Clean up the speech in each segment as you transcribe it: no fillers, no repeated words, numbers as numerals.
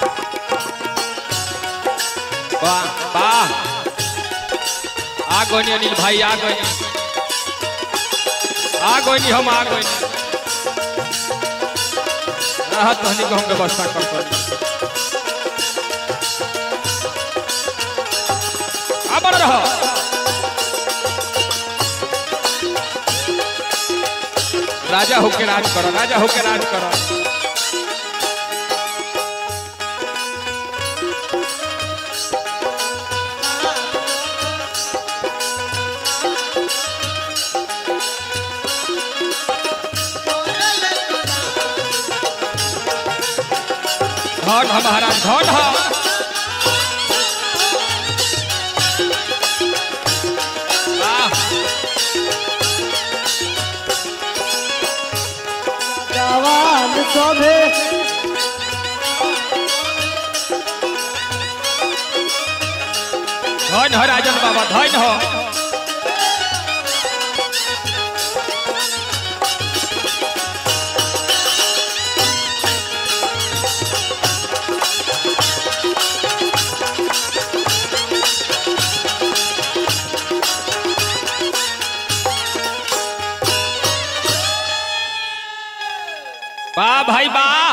वाह वाह आ गई अनिल भाई आ गई हम आ गई राहत रहने को हम व्यवस्था करते आबर रहो राजा होके राज करो राजा होके राज करो धन महाराज धन जवान शोभे धन हो राजन बाबा धन हो वाह भाई वाह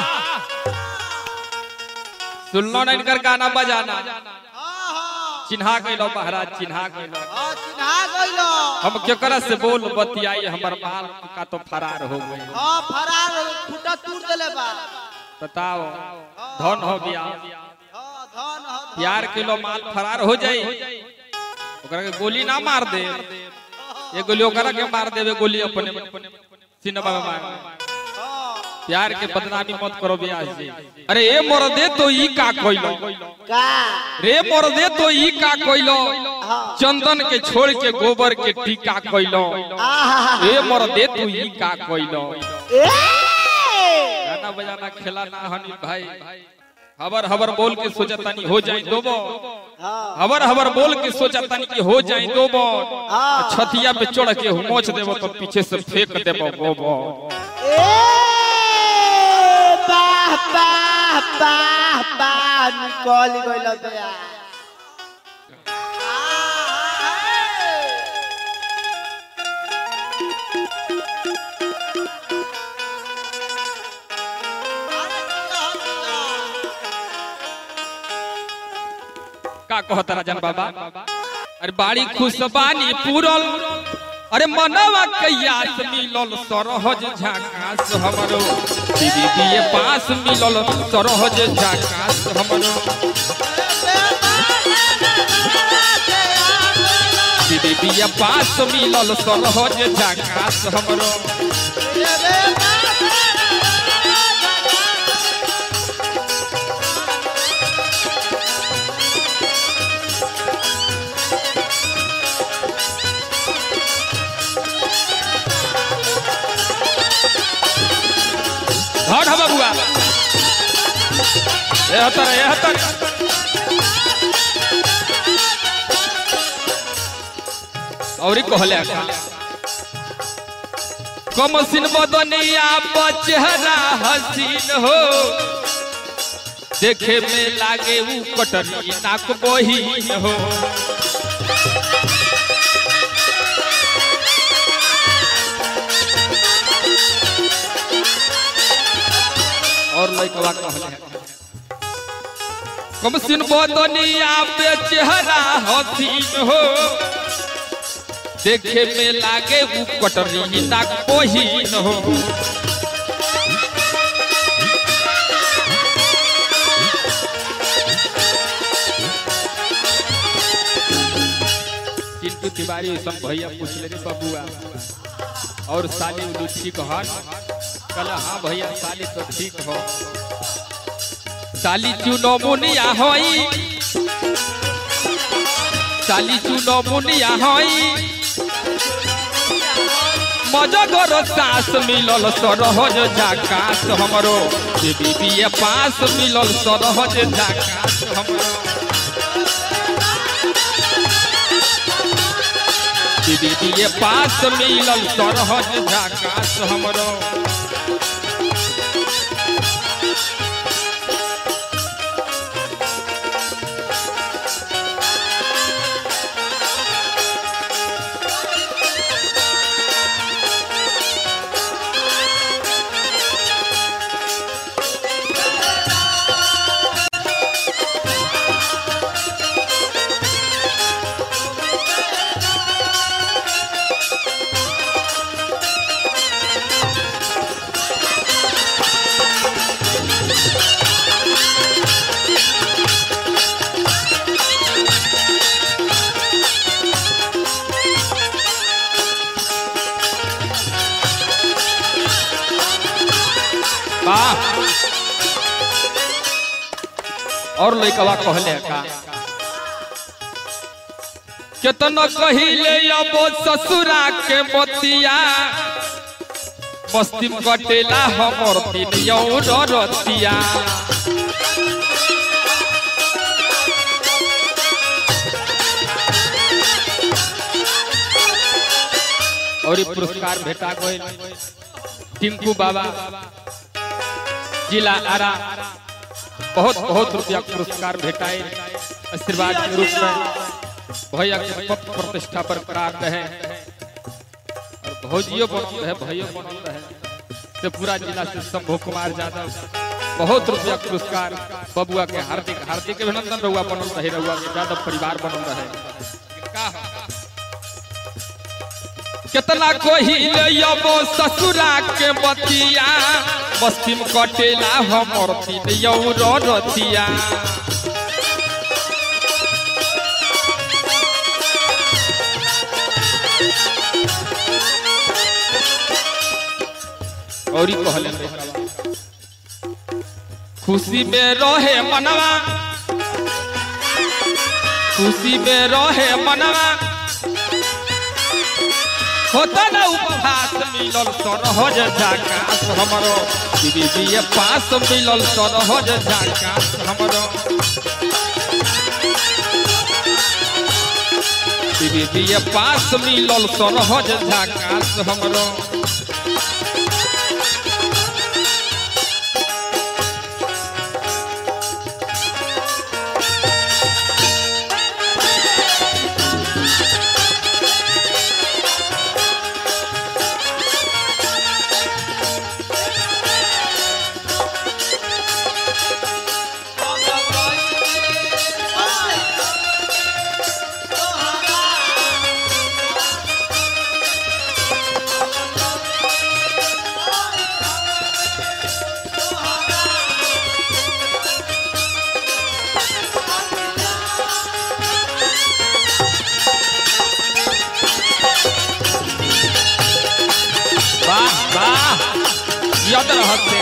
सुनलो ना इनकर गाना बजाना चिन्हा गइलो महाराज चिन्हा गइलो हम केकरा से बोल बतियाई हमर माल का तो फरार हो गई फरार फुटा तूर देले बा बताओ धन हो गया धन यार किलो माल फरार हो जाई ओकरा के गोली ना मार दे ये गोली ओकरा के मार देवे गोली अपने सिनबा में मार प्यार के बदनामी मत करो ब्यास जी अरे ए मोर दे तो ई का कोइलो का रे मोर दे तो ई का कोइलो चंदन के छोड़ के गोबर के टीका कोइलो ए मोर दे तो ई का कोइलो गाना बजाना खेला ना हनी भाई हबर हबर बोल के सोचतानी हो जाए दोबो हबर बोल के सोचतानी कि हो जाए दोबो छतिया पे चढ़ के मोच देबो तो पीछे से फेंक देबो गोबो निकल गइल दया का कहता राजन बाबा अरे बाड़ी खुशबानी पूरल अरे मनवा कैयास मिलल सरहज झाकास हमरो दीदी के पास मिलल सरहज झाकास हमरो दीदी के पास मिलल सरहज झाकास हमरो धन हवा बुआ ए हतर औरी कहले कमसिन बदनिया बचहरा हसीन हो देखे में लागे ऊ कटरी नाक बहिन हो और लइकवा कहले कमसिन बदनिया पे चेहरा हसीन हो देखे में लागे ऊ कटरी नाक बहिन हो चिंटू तिवारी सब भैया पूछ ले रे बबुआ और साली उदू ठीक हन कल हाँ भैया साली तो ठीक हो साली चुनो मुनिया होई साली चुनो मुनिया होई मजगर सास मिलल सरहज झाकास हमरो बीबी पास मिलल सरहज झाकास हमरो दीदी पास मिलल सरहज झाकास हमरो वाह और लइकवा कहले का केतना कहिले अब ससुरा के मोतिया मस्ती कटेला हमर दिन और रतिया और पुरस्कार भेटा गए टिंकू बाबा जिला आरा बहुत बहुत रुपया पुरस्कार भेटाए आशीर्वाद के रूप में भैया के पद प्रतिष्ठा बरकरार रहे और भौजियो बनल रहे भैया बनल रहे से पूरा जिला से शंभू कुमार यादव बहुत रुपया पुरस्कार बबुआ के हार्दिक हार्दिक अभिनंदन रहुआ बनल रहे रहुआ के यादव परिवार बनल रहे कितना कोही अब ससुरा के बतिया मस्ती में कटेला हमर दिन और रतिया और कहले खुशी में रहे मनवा खुशी में रहे मनवा होता ना उपहास मिलल सरहज झाकास हमरो बीबी पास मिलल सरहज झाकास हमरो बीबी पास मिलल सरहज झाकास हमरो याद रहते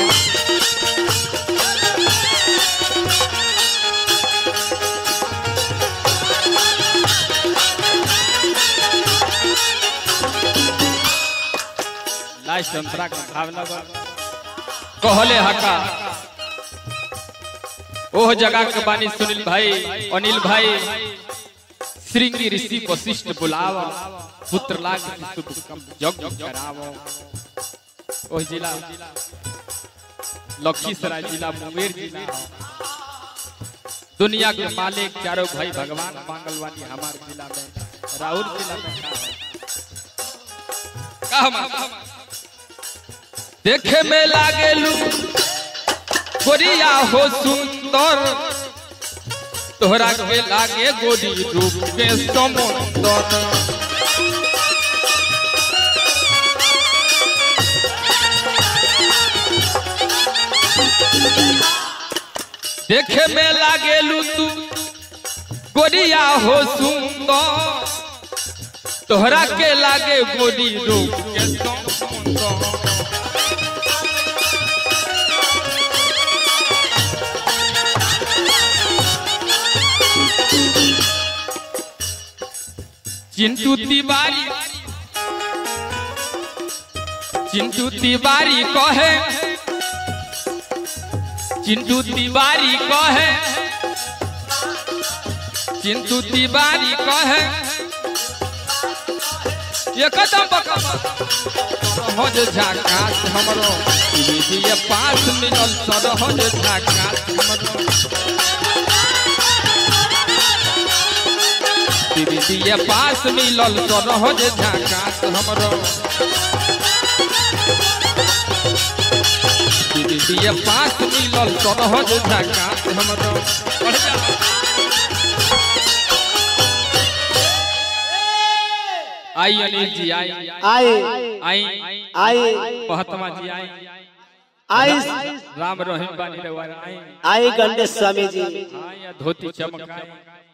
लास्ट अंतरा का भावना कहले हका ओह जगह के बानी सुनील भाई अनिल भाई श्रृंगी ऋषि वशिष्ठ बुलावा पुत्र लाग जग करावो ओह जिला लखीसराय जिला मुंगेर जिला दुनिया के मालिक चारों भाई भगवान मांगलवानी हमारे जिला में राउर जिला में का देखे में लागेलू गोरिया हो सुंदर तोहरा के लागे गोरी रूप के समुंदर देखे में लागेलू तू गोरिया हो सुंदर तोहरा के लागे गोरी रूप के समुंदर चिंटू तिवारी कहे चिंटू तिवारी कहे चिंटू तिवारी कहे एकदम सरहज झाकास हमरो बीबी पास मिलल सरहज झाकास हमरो बीबी पास मिलल सरहज झाकास हमरो बीबी पास मिलल सरहज झाकास हमरो आई अनिल जी आई महात्मा जी आई राम रहीम बानी आई गणेश स्वामी जी धोती चमकाई